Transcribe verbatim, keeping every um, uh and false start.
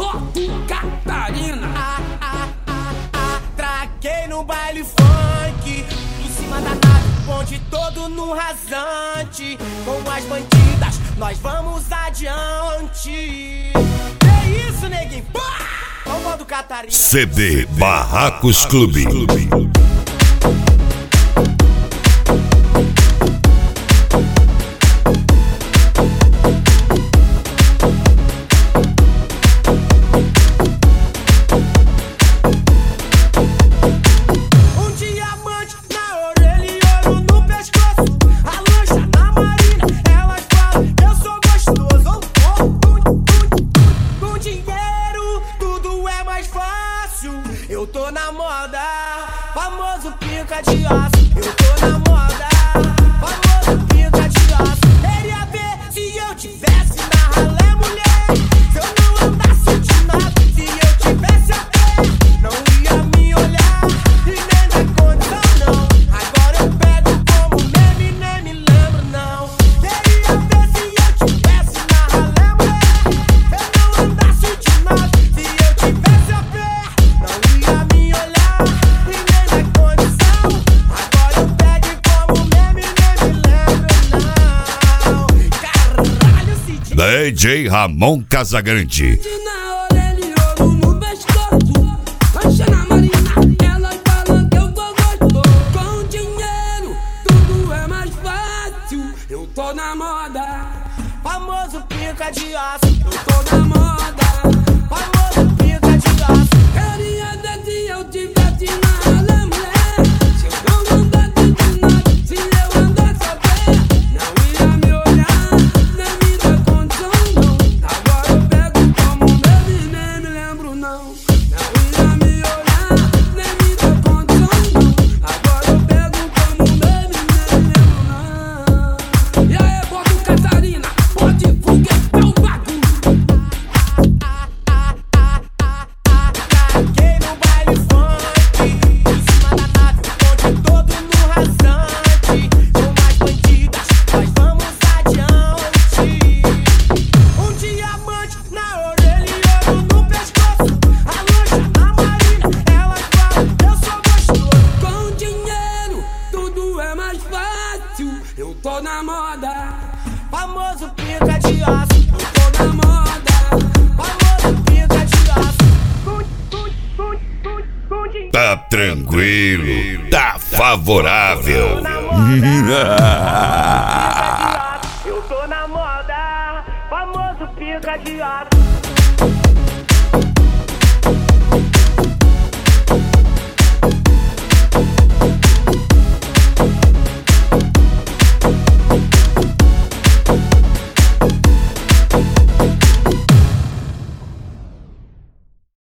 Moto Catarina. Ah, ah, ah, ah, traquei no baile funk, em cima da nave, ponte todo no rasante. Com as bandidas, nós vamos adiante. Que isso, neguinho? Pá! O modo Catarina. C D Barracos Clube. Eu tô na moda, famoso pica de aço. Eu tô na moda, famoso pica de aço. Queria ver se eu tivesse na ralé, mulher. Se eu não andasse de nada, se eu tivesse a pé, não ia me olhar e nem dar condição, não. Agora eu pego como meme, nem me lembro, não. Queria ver se eu tivesse na ralé, mulher. Se eu não andasse de nada, se eu tivesse a pé, não ia me olhar e nem dar condição. Agora eu pego como meme, nem me lembro, não. Caralho, Cid. D J Ramon Casagrande. Na orelha e ouro no pescoço, mancha na marina, elas falam que eu tô gostoso. Com dinheiro tudo é mais fácil, eu tô na moda. Famoso pica de aço. Eu tô na moda, Famoso pica de aço. queria ver se eu tivesse na ralé, mulher. Se eu não andasse de nada, se eu andasse a pé, não ia me olhar, nem me dar condição, não. Agora eu pego como meme, nem me lembro, não. Não ia me olhar, nem me dar condição, não. Agora eu pego como meme, nem me lembro, não. E aí, bota o Catarina, pode foguetar o bagulho. Traquei no baile funk, em cima da nave, ponte todo no rasante. Com mais bandidas, nós vamos adiante. Um diamante na orelha e ouro no pescoço. A lancha na marina, elas falam que eu sou gostoso. Com dinheiro tudo é mais fácil, eu tô na moda. Famoso pica de aço. Eu tô na moda, Famoso pica de aço. Com, com, com, com, com dinheiro. Tá tranquilo, tá favorável. Eu tô na moda, famoso pica de aço.